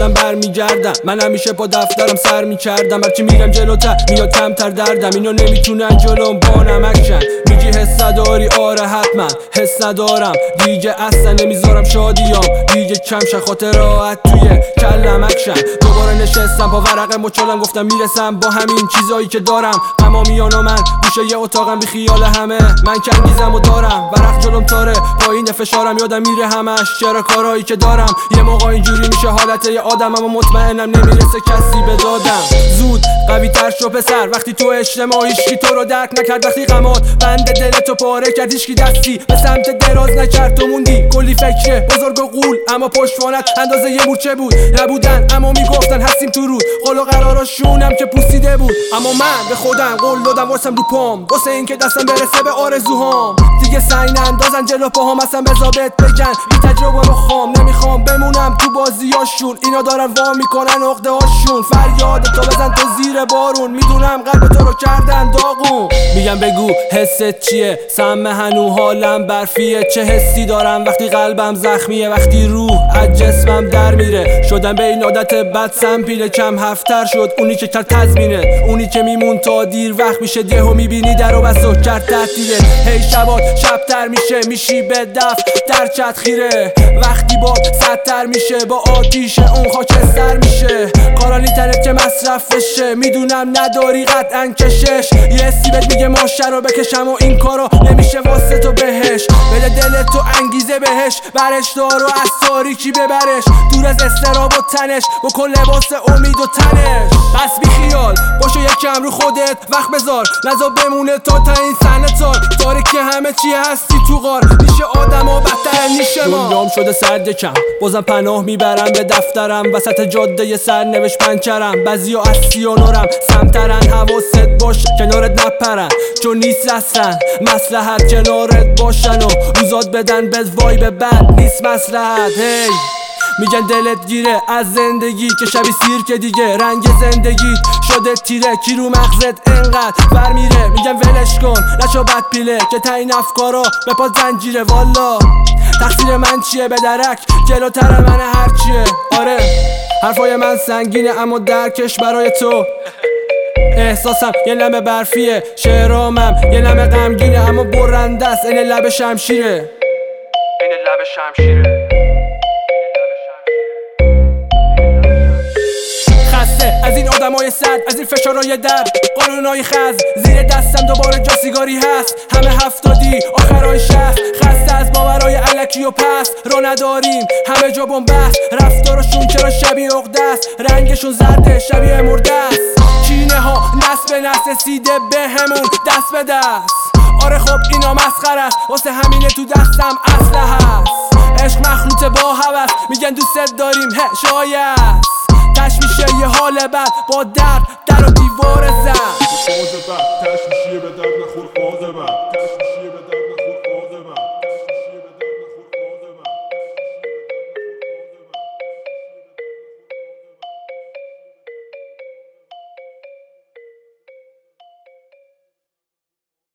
خودم برمیگردم. من همیشه با دفترم سر میکردم، هرچی میرم جلوتر میاد کمتر دردم. اینو نمیتونن جلوم با نمکشن. میگی حس نداری؟ آره حتما حس ندارم دیگه، اصلا نمیذارم شادیام دیگه کم شه، خاطر راحت توی کلم اکشن. دوباره نشستم با ورق مچالم، گفتم میرسم با همین چیزایی که دارم. تمامیان و من گوشه یه اتاقم بی خیال همه، من کنگیزم و دارم ورق جلوم تاره، پایین فشارم یادم میره همش چرا کارایی که دارم. یه موقع اینجوری میشه حالت یه آدم، اما مطمئنم نمیرسه کسی به دادم. زود قوی تر شو پسر، وقتی تو اجتماع هیچکی تو رو درک نکرد، وقتی غمات بند دلتو پاره کرد، هیچکی دستی به سمت دراز نکرد، تو موندی کلی فکر بزرگ و غول، اما پشتوانت اندازه یه مورچه بود. نبودن اما میگفتن هستیم تو رود، قول و قراراشونم که پوسیده بود. اما من به خودم قول دادم واسم رو پام، واسه این که دستم برسه به آرزوهام. دیگه سعی نندازن جلو پاهام، اصلا بزابت بگن بی تجربه رو خام. نمیخوام بمونم تو بازیاشون، اینا دارن وا میکنن عقده هاشون. فریاد تو بزن تو زیر بارون، میدونم قلب تو رو کردن داغون. میگم بگو حست چیه؟ سم هنو حالم برفیه. چه حسی دارم وقتی قلبم زخمیه، وقتی روح از جسمم در میره. شدم به این عادت بد سمپیله، کم هفتر شد اونی که کرد تضمینه، اونی که میمون تا دیر وقت میشه. دیهو میبینی در و بسو کرد تعطیله. هی شبات شبتر میشه، میشی به دف در چت خیره. وقتی باد سدتر میشه، با آتیش اون خاکستر میشه. کارا اینترنت که مصرف بشه، میدونم نداری قطعا کشش. یه حسی بهت میگه ماشه رو بکشم و این کارو نمیشه واسه تو بهش. بده دلت تو انگیزه بهش، برش دار و از تاریکی ببرش. دور از استراب و تنش، بکن لباس امید و تنش. بس بی خیال باشو یکم رو خودت وقت بذار، نزا بمونه تا این سنه تار. تاریکی همه چی هستی تو غار، میشه آدم و بدتر نیشه ما. دنیام شده سرد کم، بازم پناه میبرم به دفترم. وسط جاده سرنوشت پنچرم، بعضیا از سیانورم سمترن. حواست باش کنارت نپرن، چون نیست اصلا مصلحت کنارت باشن و روزات بدن بد وایب بد نیست مصلحت. هی میگن دلت گیره از زندگی که شبی سیر، که دیگه رنگ زندگی شده تیره. کی رو مغزت انقدر ور میره؟ میگن ولش کن نشو بد پیله، که تا این افکارا به پا زنجیره. والا تقصیر من چیه؟ به درک جلوتر من هرچیه. آره حرفای من سنگینه، اما درکش برای تو. احساسم یه لمه برفیه، شعرامم یه لمه غمگینه، اما برنده است این لب شمشیره. این لب شمشیره. از این آدمای صد، از این فشارای درد، قانونای خز زیر دستم. دوباره جا سیگاری هست، همه هفتادی آخرای شهر. خسته از باورای الکی و پس رو نداریم، همه جا بنبست. رفتارشون چرا شبیه عقده است، رنگشون زرده شبیه مرده است. کینه ها نسل به نسل رسیده به همون دست به دست. آره خب اینا مسخره است، واسه همینه تو دستم اسلحه هست. عشق مخلوط با هوس، میگن دوست داریم شاید تش میشه یه حال بد با درد در و دیوار زن. فاز بد تش میشه به درد نخور فاز بد.